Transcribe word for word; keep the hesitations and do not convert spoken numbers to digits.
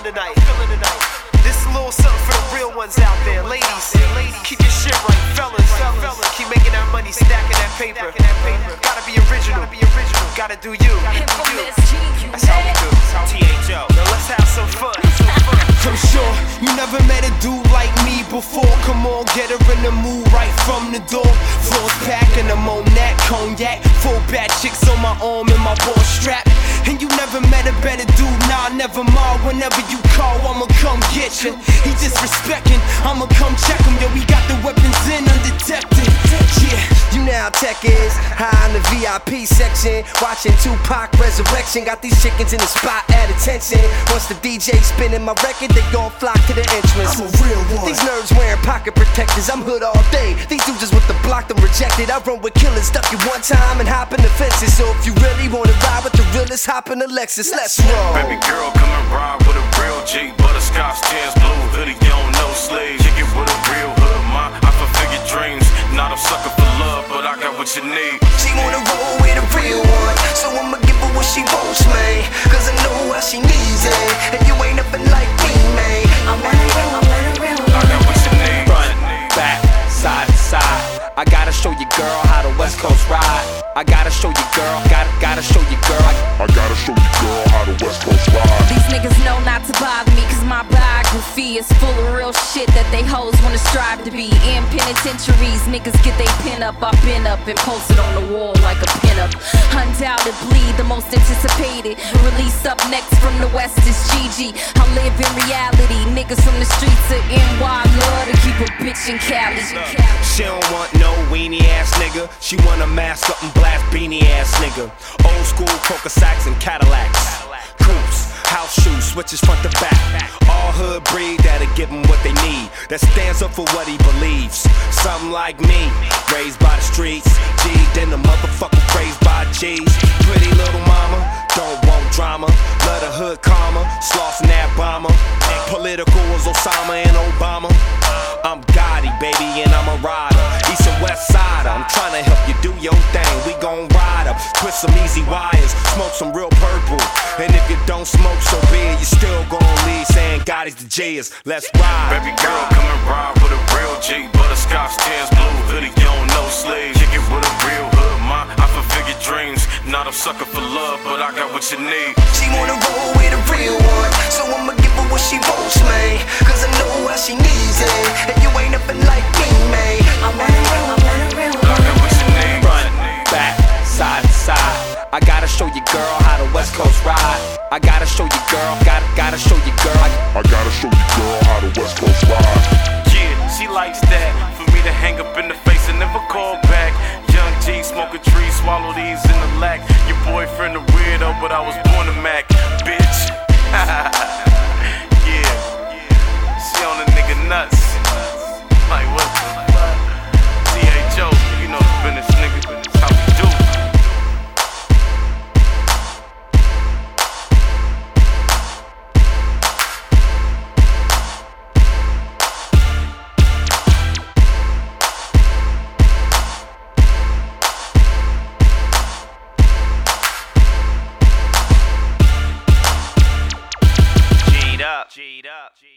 tonight. This is a little something for the real ones out there. Ladies, keep your shit right. Fellas, keep making that money, stacking that paper. Gotta be original, gotta do you. That's how we do. T H O. Now let's have some fun. I'm sure you never met a dude like me before. Come on, get her in the mood right from the door. Floors packing, I'm on that cognac. Full bad chicks on my arm and my ball strap. And you never met a better dude, nah, never mind. Whenever you call, I'ma come get you. He disrespecting, I'ma come check him. Yo, we got the weapons in undetected. Yeah, you know how tech is. High in the V I P section, watching Tupac Resurrection. Got these chickens in the spot at attention. Once the D J spinning my record, they gon' flock to the entrance. I'm a real one. These nerds wearing pocket protectors, I'm hood all day. These dudes is with the block, them rejected. I run with killers, stuck you one time and hop in the fences. So if you really wanna ride with the realest, hop in the Lexus, let's roll. Baby girl, come and ride with a real G. Butterscotch, tears, blue hoodie, you don't know sleeves. Kick it with a real hood, my I fulfill your dreams. Not a sucker for love, but I got what you need. She wanna roll with a real one, so I'ma give her what she wants, man. Cause I know how she needs it, and you ain't nothing like me, man. I'm a real, I'm a real one. I got what you need. Front, back, side to side. I gotta show you, girl, how the West Coast ride. I gotta show you, girl, gotta, gotta show you, girl. I gotta show you, girl, how the West Coast ride. These niggas know not to bother me, cause my biography is full of real shit that they hoes wanna strive to be. In penitentiaries, niggas get they pin up, I pin up and post it on the wall like a pin up. Undoubtedly the most anticipated release up next from the West is Gigi. I live in reality, niggas from the streets of N Y love to keep a bitch in Cali. She don't want no weenie ass nigga. She want a mask up and blast beanie ass nigga. Old school Coca Sacks and Cadillacs. Coupes, house shoes, switches front to back. All hood breed that'll give him what they need. That stands up for what he believes. Something like me, raised by the streets. G, then the motherfucker raised by G's. Pretty little mama, don't want drama. Love the hood karma, slossing that bomber. Political as Osama and Obama. I'm Gotti, baby, and I'm a rider. East and West Sider, I'm tryna help you do your thing. We gon' ride up, twist some easy wires, smoke some real purple. And if you don't smoke, so be it, you still gon' leave saying Gotti's the J's. Let's ride. Baby girl, come and ride with a real G. Butterscotch, tears, blue hoodie, you don't know sleeves. Kick it with a real hood, my I fulfill your dreams. Not a sucker for love, but I got what you need. She wanna roll with a real one, so I'ma give her what she wants, man. Cause I know how she needs it, and you ain't nothing like me, man. I'm a real, I'm a real I got what you need. Front, back, side to side. I gotta show you, girl, how the West Coast ride. I gotta show you, girl, gotta, gotta show you, girl. I, I gotta show you, girl, how the West Coast ride. Yeah, she likes that. For me to hang up in the face and never call back. Young G, smoke a tree, swallow these in the lack. Your boyfriend a weirdo, but I was born a Mac, bitch. Yeah, she on a nigga nuts. Like what the fuck? T H O, you know the business, nigga. That's how we do. G'd up, G'd up, G'd up.